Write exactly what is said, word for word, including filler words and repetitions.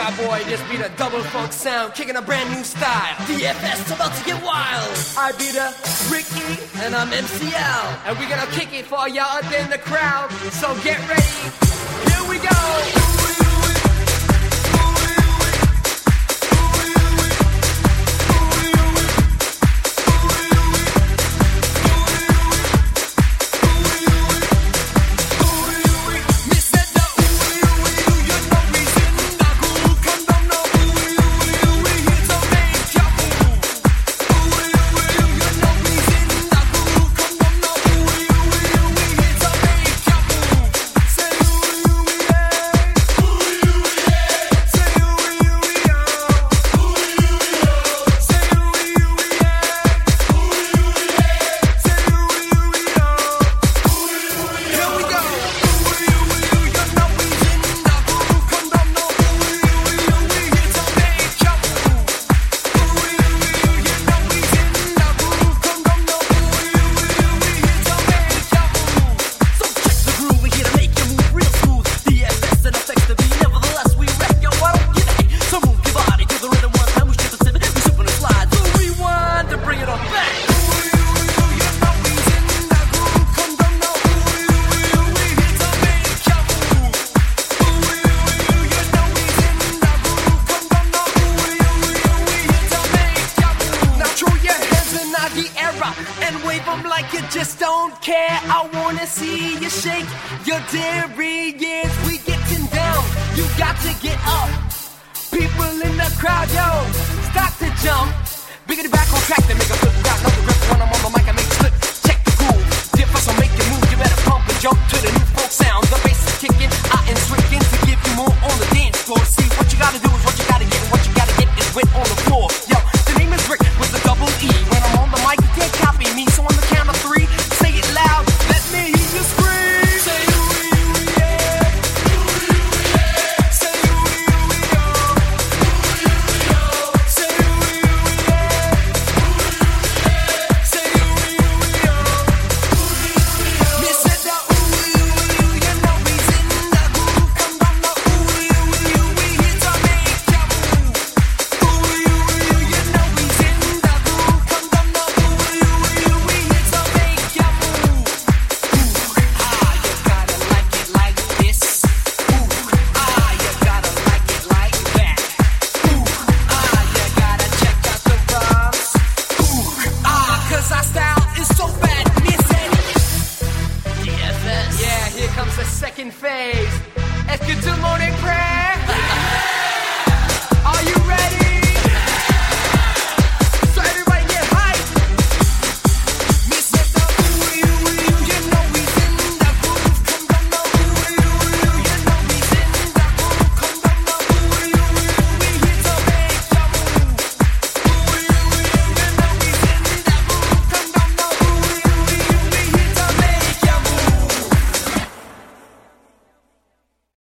boy, this be the double funk sound, kicking a brand new style. D F S about to get wild. I be the Ricky, and I'm M C L, and we gonna kick it for y'all out there in the crowd. So get ready, here we go. And wave them like you just don't care. I wanna see you shake your derrieres. We getting down, you got to get up. People in the crowd, yo, start to jump. Biggity back on track, they make a flip. Got no grip when I'm on the mic, I make slip. Check the groove, difference will make you move. You better pump and jump to the new folk sound. The bass is kicking, I am swinging to give you more on the dance floor. See, what you gotta do is what you gotta get, and what you gotta get is wet on the floor. Yo, the name is Rick with the double E. When I'm on the mic, you can't copy me. So on the count of three, say it loud, let me hear you scream. Say ooh, yeah. Say ooh, yeah. Say ooh, yeah. Say ooh, yeah. Me said the ooh, you know we's in the groove. Come on, the ooh, we here to make ya move. Ooh, you know we's in the groove. Come on, the ooh, we here to make ya move. Ooh, ah, you gotta like it like this. Ooh, ah, you gotta like it like that. Ooh, ah, you gotta check out the rhymes. Ooh, ah, 'cause our style is so bad. Listen. D F S. Yeah, here comes the second phase. Est-ce que tout le monde est prêt?